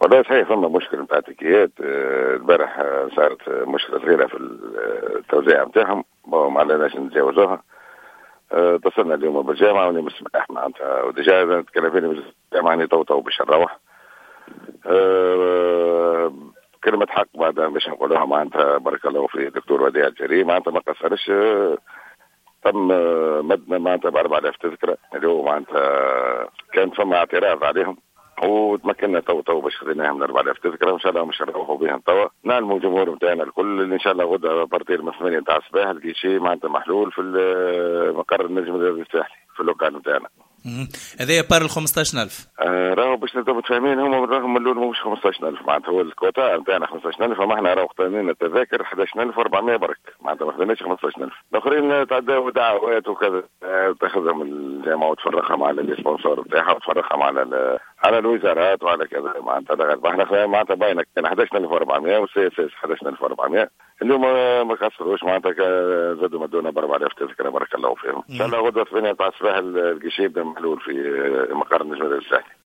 والله صحيح ثم مشكلة نتاع تكيات. البارح صارت مشكلة صغيرة في التوزيع نتاعهم ما عليناش نتجاوزوها. اتصلنا اليوم بالجامعة وني بالسماح معناتها وديجا نتكلم فيني بالجامعة اني تو باش نروح. كلمة حق بعد باش نقولوها معناتها بارك الله في دكتور وديع الجري معناتها ما قصرش. تم مدنا معناتها ب4000 تذكرة اليوم معناتها كان ثم اعتراض عليهم وتمكنا تو باش خذيناهم 4000 تذكره وان شاء الله باش نروحوا بهم توا نعلموا الجمهور نتاعنا الكل ان شاء الله غدا بارتير من 8 نتاع الصباح لقي شيء معناتها محلول في مقر النجم الساحلي في اللوكال نتاعنا. هذايا بار ال 15000 راهو باش نبداو متفاهمين هم راهم من الاول مش 15000 معناتها هو الكوتا نتاعنا 15000 فما احنا راهو اختارنا التذاكر 11400 برك معناتها ما خدناش 15000 الاخرين تعداو دعوات وكذا تاخذهم الجامعه وتفرقها مع السبونسور نتاعها وتفرقها على الوزارات وعلى كذا معناتها احنا معناتها باينه كان 11400 والسي اس اس 11400 اليوم ما كسروش معناتها زادوا مدونا ب 4000 تذكره بارك الله فيهم. ان شاء الله غدوه 8 تاع الصباح القشيب محلول في مقر النجم الساحلي.